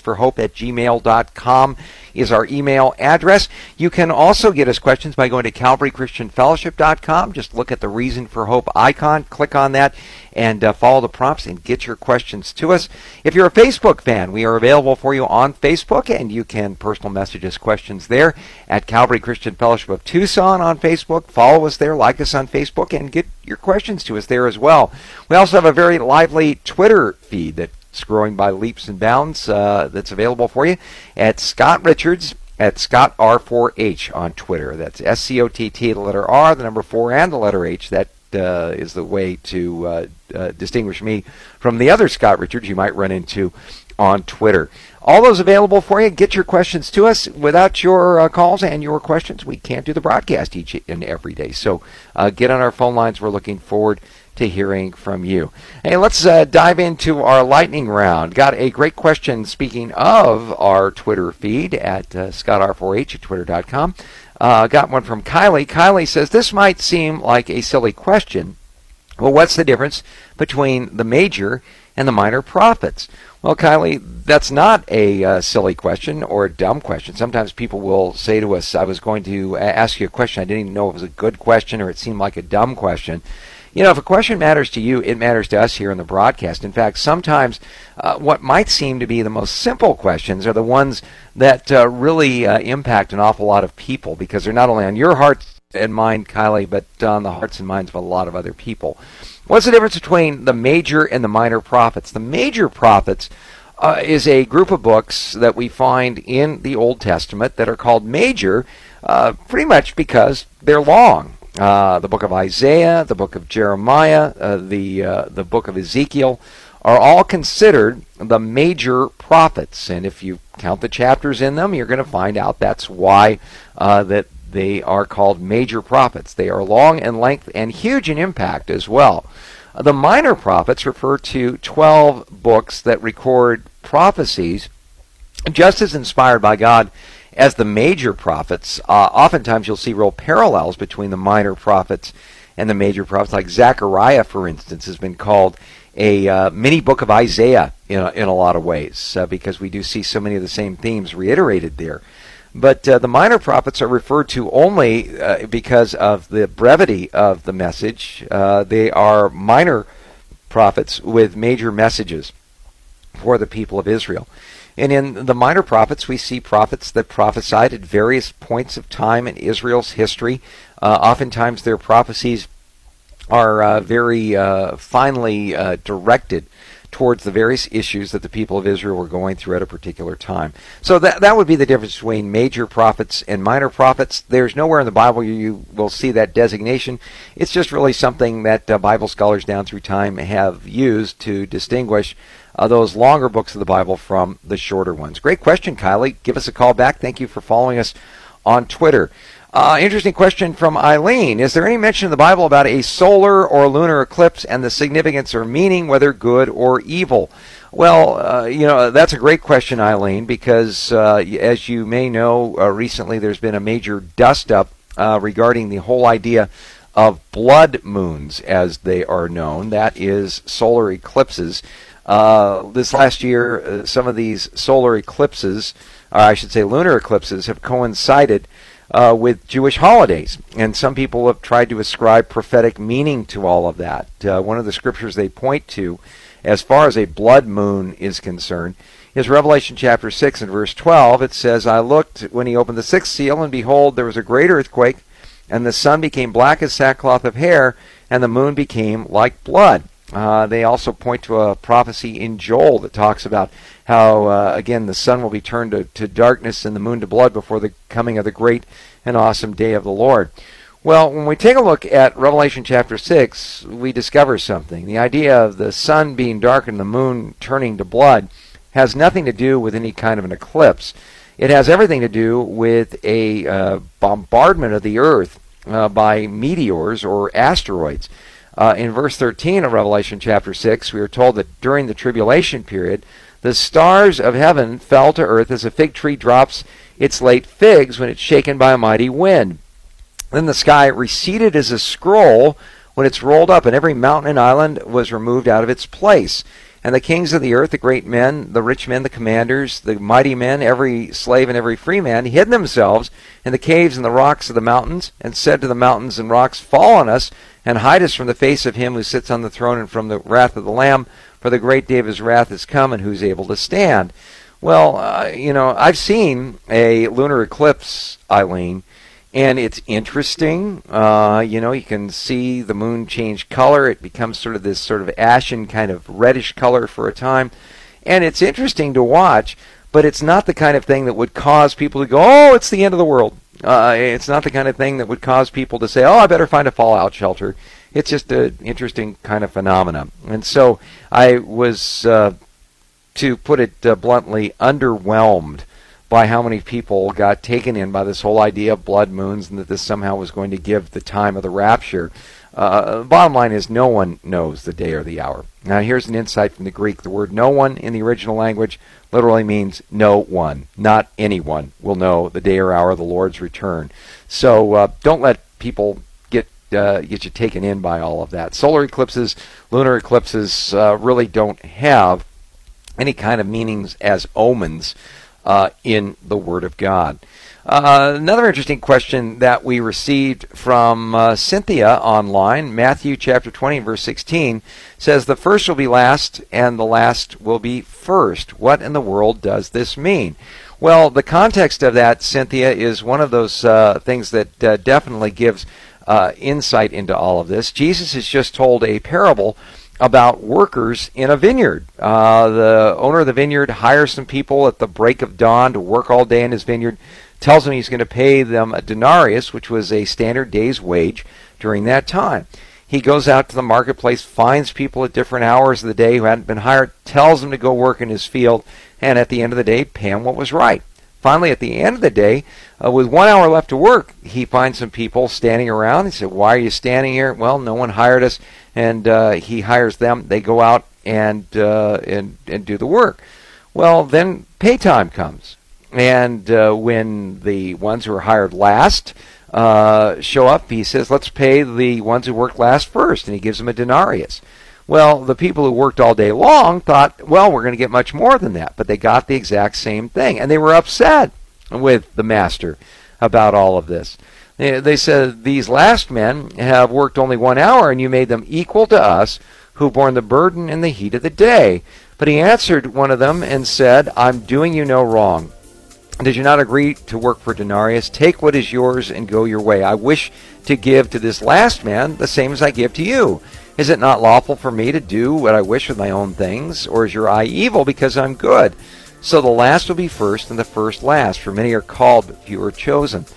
questionsforhope@gmail.com is our email address. You can also get us questions by going to CalvaryChristianFellowship.com. Just look at the Reason for Hope icon, click on that, and follow the prompts and get your questions to us. If you're a Facebook fan, we are available for you on Facebook, and you can personal message us questions there at Calvary Christian Fellowship of Tucson on Facebook. Follow us there, like us on Facebook, and get your questions to us there as well. We also have a very lively Twitter feed that's growing by leaps and bounds that's available for you at Scott Richards at ScottR4H on Twitter. That's SCOTT, the letter R, the number 4, and the letter H. That is the way to distinguish me from the other Scott Richards you might run into on Twitter. All those available for you. Get your questions to us. Without your calls and your questions, we can't do the broadcast each and every day. So get on our phone lines. We're looking forward to hearing from you. Hey, let's dive into our lightning round. Got a great question, speaking of our Twitter feed at ScottR4H at twitter.com. Got one from Kylie. Kylie says, this might seem like a silly question. Well, what's the difference between the major and the minor prophets? Well, Kylie, that's not a silly question or a dumb question. Sometimes people will say to us, I was going to ask you a question. I didn't even know it was a good question, or it seemed like a dumb question. You know, if a question matters to you, it matters to us here in the broadcast. In fact, sometimes what might seem to be the most simple questions are the ones that really impact an awful lot of people, because they're not only on your heart and mind, Kylie, but on the hearts and minds of a lot of other people. What's the difference between the major and the minor prophets? The major prophets is a group of books that we find in the Old Testament that are called major pretty much because they're long. The book of Isaiah, the book of Jeremiah, the book of Ezekiel are all considered the major prophets. And if you count the chapters in them, you're going to find out that's why that they are called major prophets. They are long in length and huge in impact as well. The minor prophets refer to 12 books that record prophecies just as inspired by God as the major prophets. Oftentimes you'll see real parallels between the minor prophets and the major prophets. Like Zechariah, for instance, has been called a mini book of Isaiah in a lot of ways, because we do see so many of the same themes reiterated there. But the minor prophets are referred to only because of the brevity of the message. They are minor prophets with major messages for the people of Israel. And in the minor prophets, we see prophets that prophesied at various points of time in Israel's history. Oftentimes their prophecies are very finely directed towards the various issues that the people of Israel were going through at a particular time. So that would be the difference between major prophets and minor prophets. There's nowhere in the Bible you will see that designation. It's just really something that Bible scholars down through time have used to distinguish those longer books of the Bible from the shorter ones. Great question, Kylie. Give us a call back. Thank you for following us on Twitter. Interesting question from Eileen. Is there any mention in the Bible about a solar or lunar eclipse and the significance or meaning, whether good or evil? Well, that's a great question, Eileen, because as you may know, recently there's been a major dust-up regarding the whole idea of blood moons, as they are known. That is solar eclipses. This last year, some of these solar eclipses, or I should say lunar eclipses, have coincided with Jewish holidays, and some people have tried to ascribe prophetic meaning to all of that. One of the scriptures they point to, as far as a blood moon is concerned, is Revelation chapter 6 and verse 12. It says, I looked when he opened the sixth seal, and behold, there was a great earthquake, and the sun became black as sackcloth of hair, and the moon became like blood. They also point to a prophecy in Joel that talks about how, again, the sun will be turned to darkness and the moon to blood before the coming of the great and awesome day of the Lord. Well, when we take a look at Revelation chapter 6, we discover something. The idea of the sun being dark and the moon turning to blood has nothing to do with any kind of an eclipse. It has everything to do with a bombardment of the earth by meteors or asteroids. In verse 13 of Revelation chapter 6, we are told that during the tribulation period, the stars of heaven fell to earth as a fig tree drops its late figs when it's shaken by a mighty wind. Then the sky receded as a scroll when it's rolled up, and every mountain and island was removed out of its place. And the kings of the earth, the great men, the rich men, the commanders, the mighty men, every slave and every free man, hid themselves in the caves and the rocks of the mountains, and said to the mountains and rocks, Fall on us, and hide us from the face of him who sits on the throne and from the wrath of the Lamb, for the great day of his wrath is come, and who's able to stand? Well, I've seen a lunar eclipse, Eileen, and it's interesting. You can see the moon change color. It becomes sort of this sort of ashen kind of reddish color for a time. And it's interesting to watch, but it's not the kind of thing that would cause people to go, oh, it's the end of the world. It's not the kind of thing that would cause people to say, oh, I better find a fallout shelter. It's just an interesting kind of phenomenon. And so I was, to put it bluntly, underwhelmed by how many people got taken in by this whole idea of blood moons and that this somehow was going to give the time of the rapture. Bottom line is no one knows the day or the hour. Now here's an insight from the Greek. The word no one in the original language literally means no one. Not anyone will know the day or hour of the Lord's return. So don't let people get you taken in by all of that. Solar eclipses, lunar eclipses really don't have any kind of meanings as omens in the Word of God. Another interesting question that we received from Cynthia online, Matthew chapter 20, verse 16, says, the first will be last, and the last will be first. What in the world does this mean? Well, the context of that, Cynthia, is one of those things that definitely gives insight into all of this. Jesus has just told a parable about workers in a vineyard. The owner of the vineyard hires some people at the break of dawn to work all day in his vineyard, tells them he's going to pay them a denarius, which was a standard day's wage during that time. He goes out to the marketplace, finds people at different hours of the day who hadn't been hired, tells them to go work in his field, and at the end of the day, pay him what was right. Finally, at the end of the day, with 1 hour left to work, he finds some people standing around. He said, "Why are you standing here?" "Well, no one hired us." And he hires them. They go out and do the work. Well, then pay time comes. And when the ones who are hired last show up, he says, "Let's pay the ones who worked last first." And he gives them a denarius. Well, the people who worked all day long thought, well, we're going to get much more than that. But they got the exact same thing. And they were upset with the master about all of this. They said, "These last men have worked only 1 hour, and you made them equal to us who borne the burden in the heat of the day." But he answered one of them and said, "I'm doing you no wrong. Did you not agree to work for denarius? Take what is yours and go your way. I wish to give to this last man the same as I give to you. Is it not lawful for me to do what I wish with my own things? Or is your eye evil because I'm good? So the last will be first and the first last. For many are called, but few are chosen."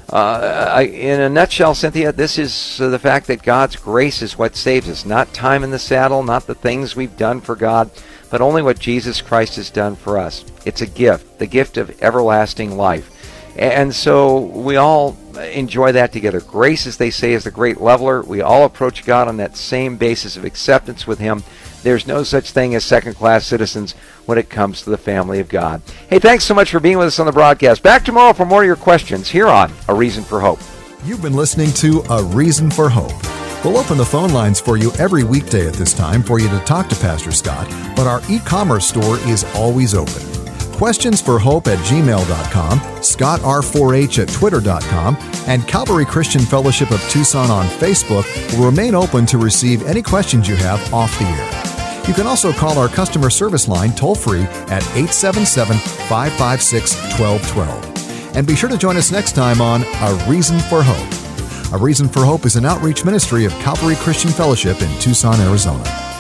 In a nutshell, Cynthia, this is the fact that God's grace is what saves us. Not time in the saddle, not the things we've done for God, but only what Jesus Christ has done for us. It's a gift, the gift of everlasting life. And so we all enjoy that together. Grace, as they say, is the great leveler. We all approach God on that same basis of acceptance with Him. There's no such thing as second-class citizens when it comes to the family of God. Hey, thanks so much for being with us on the broadcast. Back tomorrow for more of your questions here on A Reason for Hope. You've been listening to A Reason for Hope. We'll open the phone lines for you every weekday at this time for you to talk to Pastor Scott, but our e-commerce store is always open. questionsforhope@gmail.com, ScottR4H@twitter.com, and Calvary Christian Fellowship of Tucson on Facebook will remain open to receive any questions you have off the air. You can also call our customer service line toll-free at 877-556-1212. And be sure to join us next time on A Reason for Hope. A Reason for Hope is an outreach ministry of Calvary Christian Fellowship in Tucson, Arizona.